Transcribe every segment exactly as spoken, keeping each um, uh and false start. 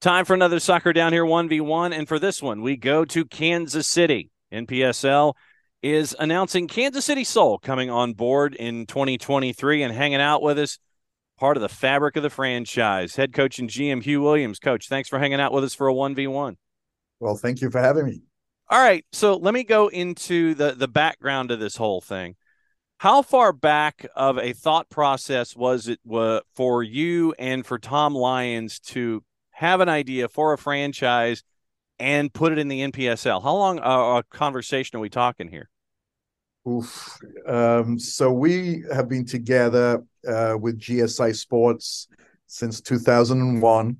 Time for another Soccer Down Here one v one, and for this one, we go to Kansas City. N P S L is announcing Kansas City Soul coming on board in twenty twenty-three and hanging out with us, part of the fabric of the franchise. Head coach and G M Hugh Williams. Coach, thanks for hanging out with us for a one v one. Well, thank you for having me. All right, so let me go into the, the background of this whole thing. How far back of a thought process was it uh, for you and for Tom Lyons to have an idea for a franchise and put it in the N P S L? How long uh, a conversation are we talking here? Oof. Um, so we have been together uh, with G S I Sports since two thousand one,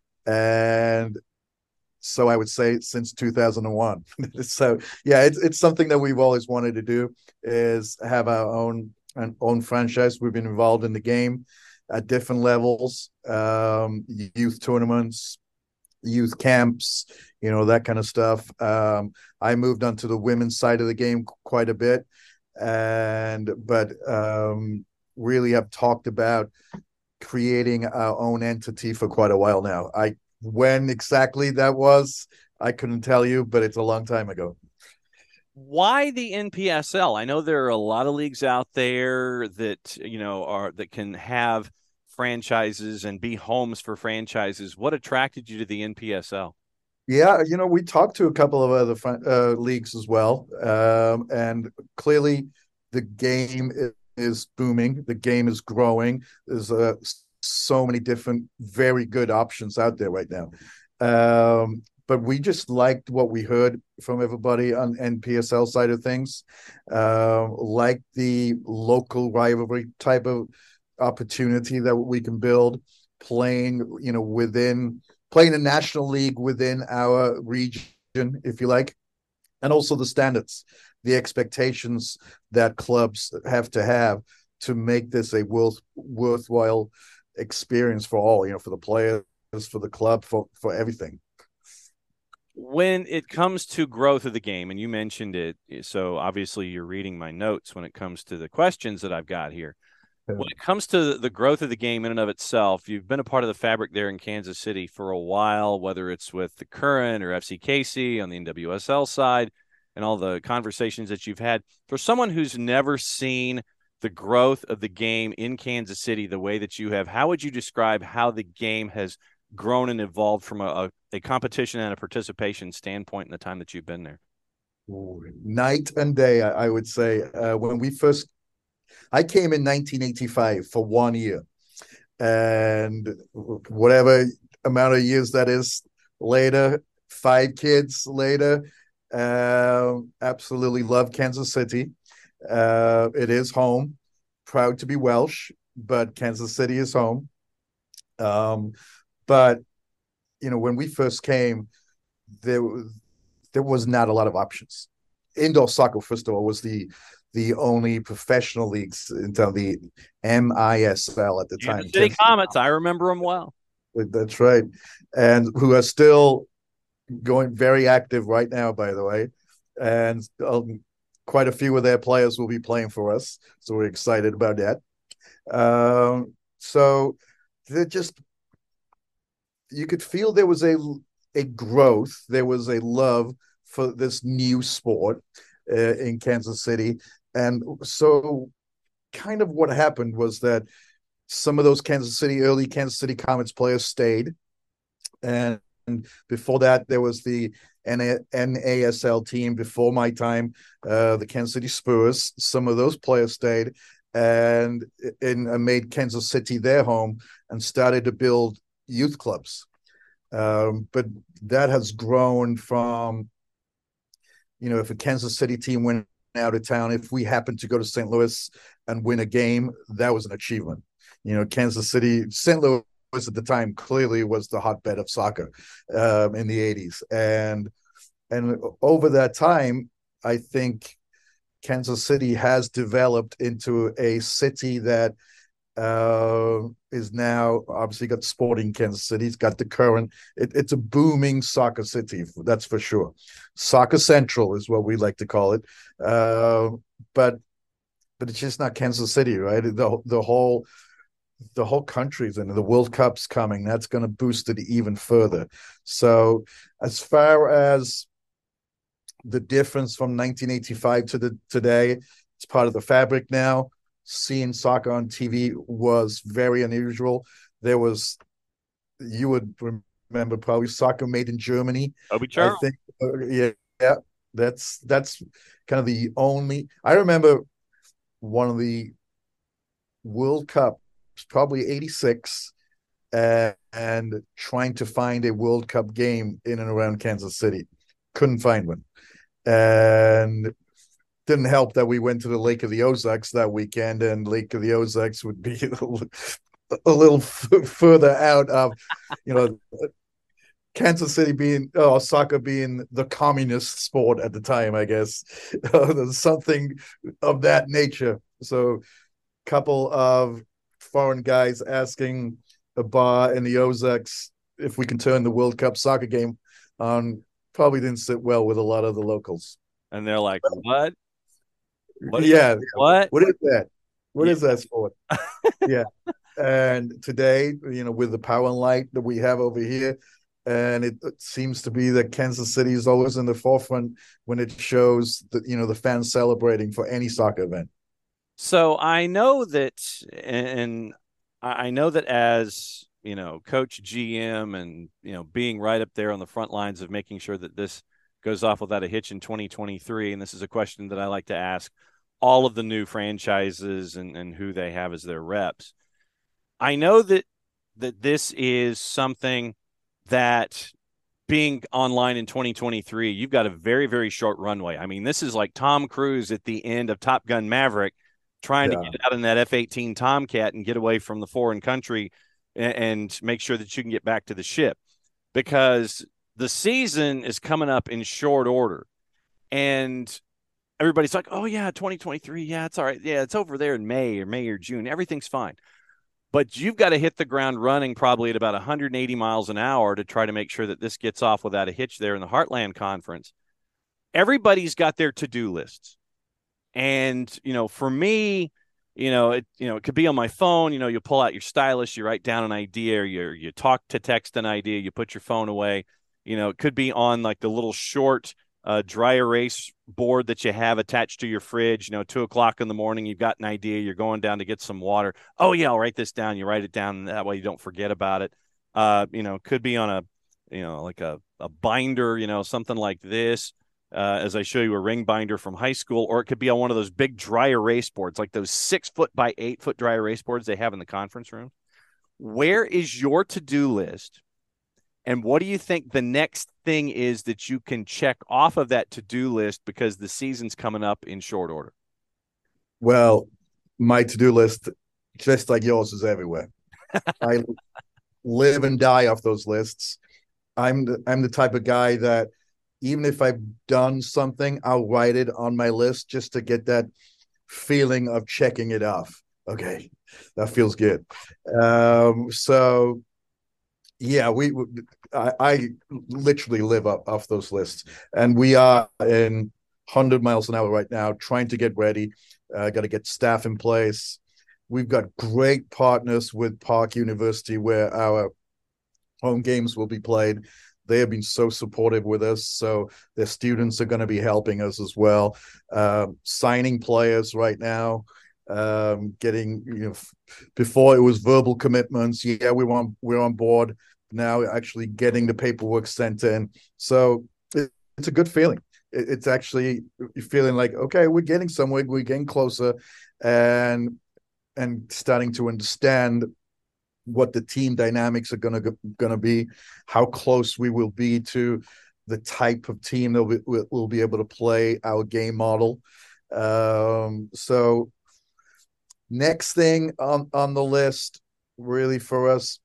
and so I would say since two thousand one. So yeah, it's it's something that we've always wanted to do, is have our own an own franchise. We've been involved in the game at different levels, um, youth tournaments, youth camps, you know, that kind of stuff. Um, I moved on to the women's side of the game quite a bit, and but um, really have talked about creating our own entity for quite a while now. I when exactly that was, I couldn't tell you, but it's a long time ago. Why the N P S L? I know there are a lot of leagues out there that, you know, are that can have franchises and be homes for franchises. What attracted you to the N P S L? Yeah, you know, we talked to a couple of other uh, leagues as well, um, and clearly the game is booming. The game is growing. There's uh, so many different, very good options out there right now. Um, but we just liked what we heard from everybody on N P S L side of things, uh, like the local rivalry type of opportunity that we can build, playing, you know, within playing a national league within our region, if you like, and also the standards, the expectations that clubs have to have to make this a worth, worthwhile experience for all, you know, for the players, for the club, for, for everything. When it comes to growth of the game, and you mentioned it, so obviously you're reading my notes when it comes to the questions that I've got here. When it comes to the growth of the game in and of itself, you've been a part of the fabric there in Kansas City for a while, whether it's with the Current or F C K C on the N W S L side and all the conversations that you've had. For someone who's never seen the growth of the game in Kansas City the way that you have, how would you describe how the game has grown and evolved from a, a competition and a participation standpoint in the time that you've been there? Night and day, I would say. Uh, when we first I came in nineteen eighty-five for one year, and whatever amount of years that is later, five kids later, uh, absolutely love Kansas City. Uh, it is home. Proud to be Welsh, but Kansas City is home. Um, but you know, when we first came, there there was not a lot of options. Indoor soccer, first of all, was the the only professional leagues until the M I S L at the Kansas time. City Kansas Comets, I remember them well. That's right. And who are still going very active right now, by the way. And um, quite a few of their players will be playing for us. So we're excited about that. Um, so they're just, you could feel there was a, a growth, there was a love for this new sport uh, in Kansas City. And so, kind of what happened was that some of those Kansas City, early Kansas City Comets players stayed. And before that, there was the N A S L team before my time, uh, the Kansas City Spurs. Some of those players stayed and, and made Kansas City their home and started to build youth clubs. Um, but that has grown from, you know, if a Kansas City team went out of town, if we happened to go to Saint Louis and win a game, that was an achievement. You know, Kansas City, Saint Louis at the time clearly was the hotbed of soccer um, in the eighties. And and over that time, I think Kansas City has developed into a city that uh, is now obviously got Sporting Kansas City. It's got the Current. It, it's a booming soccer city, that's for sure. Soccer Central is what we like to call it. Uh, but but it's just not Kansas City, right? The the whole the whole country's in. The World Cup's coming. That's going to boost it even further. So, as far as the difference from nineteen eighty-five to the today, it's part of the fabric now. Seeing soccer on T V was very unusual. There was, you would remember probably Soccer Made in Germany. Obi I Charles. think, uh, yeah, yeah, that's that's kind of the only. I remember one of the World Cups, probably eighty-six, uh, and trying to find a World Cup game in and around Kansas City. Couldn't find one. And didn't help that we went to the Lake of the Ozarks that weekend, and Lake of the Ozarks would be a little, a little f- further out of, you know, Kansas City being, oh, soccer being the communist sport at the time, I guess. Uh, something of that nature. So, couple of foreign guys asking a bar in the Ozarks if we can turn the World Cup soccer game on probably didn't sit well with a lot of the locals. And they're like, what? What? Are you, Yeah. what? What is that? What Yeah. is that sport? Yeah. And today, you know, with the power and light that we have over here, and it, it seems to be that Kansas City is always in the forefront when it shows that, you know, the fans celebrating for any soccer event. So I know that, and I know that as, you know, coach, G M, and, you know, being right up there on the front lines of making sure that this goes off without a hitch in twenty twenty-three. And this is a question that I like to ask all of the new franchises and, and who they have as their reps. I know that that this is something that, being online in twenty twenty-three, you've got a very, very short runway. I mean, this is like Tom Cruise at the end of Top Gun Maverick trying yeah. to get out in that F eighteen Tomcat and get away from the foreign country and, and make sure that you can get back to the ship, because the season is coming up in short order. And everybody's like, oh, yeah, twenty twenty-three. Yeah, it's all right. Yeah, it's over there in May or May or June. Everything's fine. But you've got to hit the ground running probably at about one hundred eighty miles an hour to try to make sure that this gets off without a hitch there in the Heartland Conference. Everybody's got their to-do lists. And, you know, for me, you know, it, you know, it could be on my phone. You know, you pull out your stylus, you write down an idea, or you, you talk to text an idea, you put your phone away. You know, it could be on like the little short uh, dry erase board that you have attached to your fridge. You know, two o'clock in the morning, you've got an idea, you're going down to get some water. Oh yeah, I'll write this down. You write it down, that way you don't forget about it. Uh, you know, could be on a, you know, like a, a binder, you know, something like this. Uh, as I show you a ring binder from high school, or it could be on one of those big dry erase boards, like those six foot by eight foot dry erase boards they have in the conference room. Where is your to-do list? And what do you think the next thing is that you can check off of that to-do list, because the season's coming up in short order? Well, my to-do list, just like yours, is everywhere. I live and die off those lists. I'm the, I'm the type of guy that even if I've done something, I'll write it on my list just to get that feeling of checking it off. Okay, that feels good. Um, so yeah, we I, I literally live up off those lists, and we are in one hundred miles an hour right now, trying to get ready. Uh, got to get staff in place. We've got great partners with Park University, where our home games will be played. They have been so supportive with us. So their students are going to be helping us as well. Um, signing players right now, um, getting, you know, before it was verbal commitments. Yeah, we want, we're on board now, actually getting the paperwork sent in. So it, it's a good feeling. It, it's actually feeling like, okay, we're getting somewhere, we're getting closer, and, and starting to understand what the team dynamics are going to going to be, how close we will be to the type of team that we, will be able to play our game model. Um, so next thing on, on the list really for us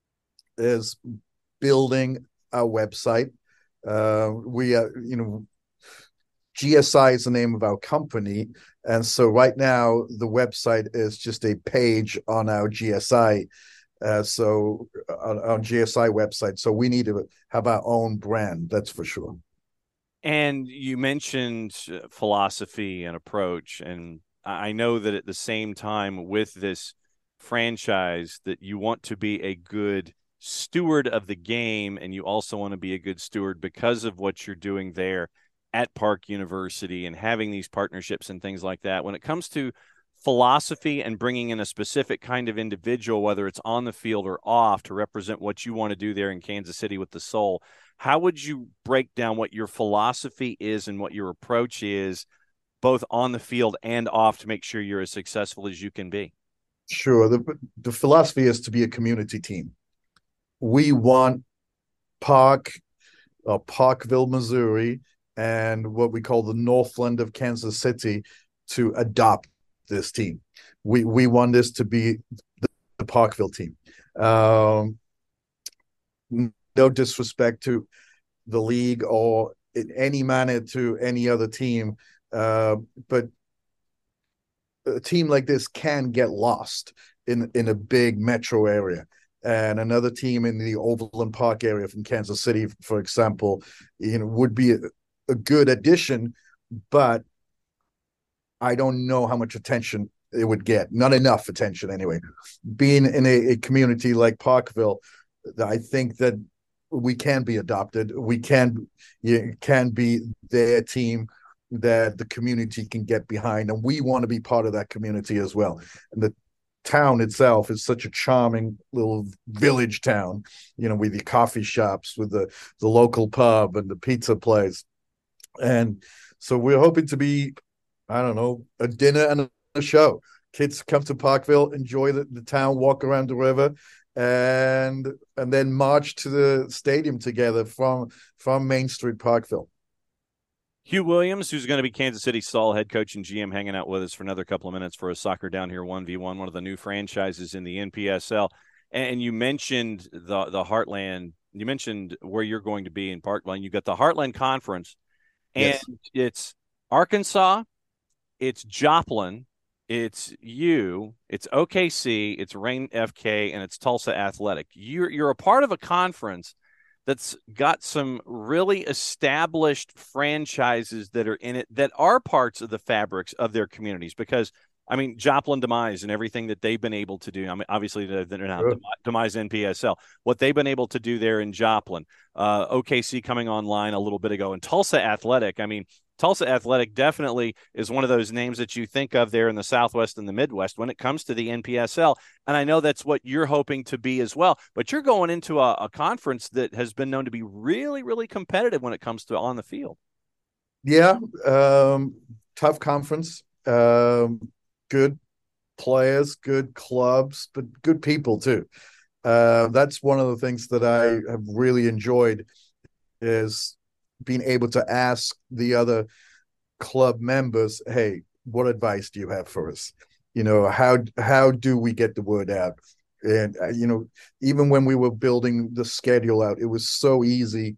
is building our website. Uh, we are, you know, G S I is the name of our company. And so right now the website is just a page on our G S I Uh, so on, on G S I website. So we need to have our own brand, that's for sure. And you mentioned philosophy and approach, and I know that at the same time with this franchise that you want to be a good steward of the game, and you also want to be a good steward because of what you're doing there at Park University and having these partnerships and things like that. When it comes to philosophy and bringing in a specific kind of individual, whether it's on the field or off, to represent what you want to do there in Kansas City with the Soul, how would you break down what your philosophy is and what your approach is, both on the field and off, to make sure you're as successful as you can be? Sure. The, the philosophy is to be a community team. We want Park, uh, Parkville, Missouri, and what we call the Northland of Kansas City to adopt this team. We we want this to be the, the Parkville team. Um, no disrespect to the league or in any manner to any other team, uh, but a team like this can get lost in in a big metro area. And another team in the Overland Park area from Kansas City, for example, you know, would be a, a good addition, but I don't know how much attention it would get. Not enough attention, anyway. Being in a, a community like Parkville, I think that we can be adopted. We can, you can be their team that the community can get behind, and we want to be part of that community as well. And the town itself is such a charming little village town, you know, with the coffee shops, with the the local pub and the pizza place. And so we're hoping to be, I don't know, a dinner and a show. Kids come to Parkville, enjoy the, the town, walk around the river, and and then march to the stadium together from from Main Street, Parkville. Hugh Williams, who's going to be Kansas City Sol head coach and G M, hanging out with us for another couple of minutes for a Soccer Down Here one v one, one of the new franchises in the N P S L. And you mentioned the the Heartland. You mentioned where you're going to be in Parkville. You got the Heartland Conference, and Yes. it's Arkansas, it's Joplin, it's you, it's O K C, it's Reign F K, and it's Tulsa Athletic. You're you're a part of a conference that's got some really established franchises that are in it that are parts of the fabrics of their communities. Because, I mean, Joplin Demise and everything that they've been able to do. I mean, obviously, they're not sure. Demise N P S L. What they've been able to do there in Joplin, uh, O K C coming online a little bit ago, and Tulsa Athletic. I mean, Tulsa Athletic definitely is one of those names that you think of there in the Southwest and the Midwest when it comes to the N P S L. And I know that's what you're hoping to be as well. But you're going into a, a conference that has been known to be really, really competitive when it comes to on the field. Yeah, um, tough conference. Um, good players, good clubs, but good people too. Uh, that's one of the things that I have really enjoyed is being able to ask the other club members, hey, what advice do you have for us? You know, how how do we get the word out? And, uh, you know, even when we were building the schedule out, it was so easy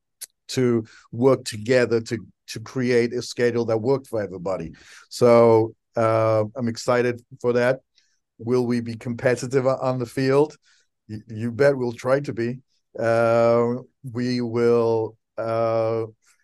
to work together to to create a schedule that worked for everybody. So uh, I'm excited for that. Will we be competitive on the field? You, you bet we'll try to be. Uh, we will uh,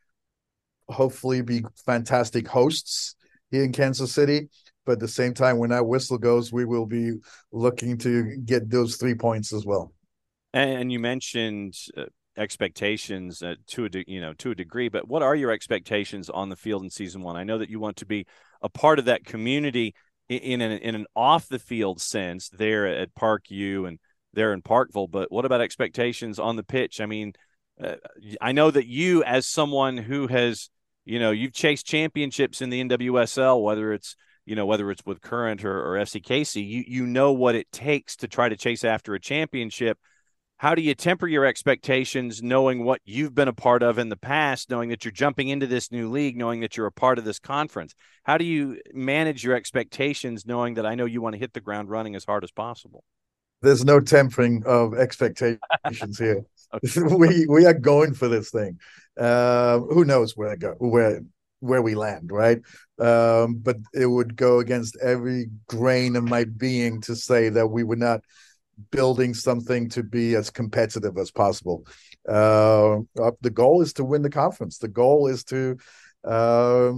hopefully be fantastic hosts here in Kansas City. But at the same time, when that whistle goes, we will be looking to get those three points as well. And you mentioned uh, expectations uh, to a de- you know to a degree, but what are your expectations on the field in season one? I know that you want to be a part of that community in, in an in an off the field sense there at Park U and there in Parkville, but what about expectations on the pitch? I mean, uh, I know that you, as someone who has, you know, you've chased championships in the N W S L, whether it's, you know, whether it's with Current or, or F C K C, you, you know what it takes to try to chase after a championship. How do you temper your expectations knowing what you've been a part of in the past, knowing that you're jumping into this new league, knowing that you're a part of this conference? How do you manage your expectations knowing that I know you want to hit the ground running as hard as possible? There's no tempering of expectations here. Okay. we we are going for this thing. Uh, who knows where go where where we land, right? Um, but it would go against every grain of my being to say that we were not building something to be as competitive as possible. Uh, the goal is to win the conference. The goal is to um,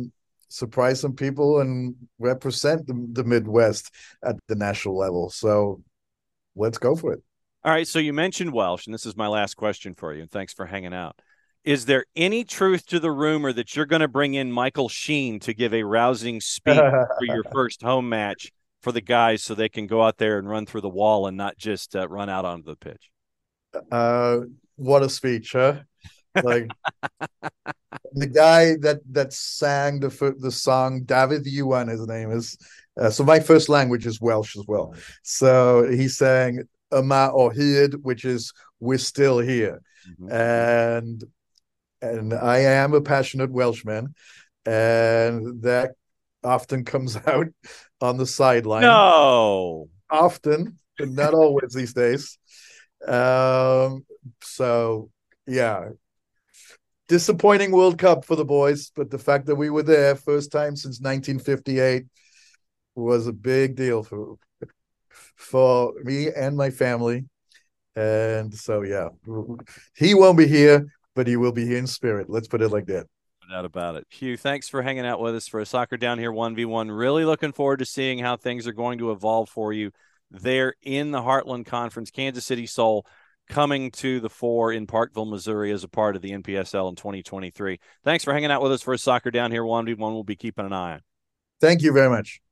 surprise some people and represent the, the Midwest at the national level. So let's go for it. All right. So you mentioned Welsh, and this is my last question for you, and thanks for hanging out. Is there any truth to the rumor that you're going to bring in Michael Sheen to give a rousing speech for your first home match for the guys so they can go out there and run through the wall and not just uh, run out onto the pitch? Uh, what a speech, huh? Like the guy that that sang the the song, David Yuan, his name is. Uh, so my first language is Welsh as well. So he sang Yma o hyd, which is "We're still here," mm-hmm. and and I am a passionate Welshman, and that often comes out on the sideline. No, often, but not always these days. Um, so yeah, disappointing World Cup for the boys, but the fact that we were there, first time since nineteen fifty-eight, was a big deal for for me and my family. And so yeah, he won't be here, but he will be here in spirit. Let's put it like that. No doubt about it. Hugh, thanks for hanging out with us for a Soccer Down Here one v one. Really looking forward to seeing how things are going to evolve for you there in the Heartland Conference. Kansas City Soul coming to the fore in Parkville, Missouri as a part of the N P S L in twenty twenty-three. Thanks for hanging out with us for a Soccer Down Here one v one. We'll be keeping an eye on. Thank you very much.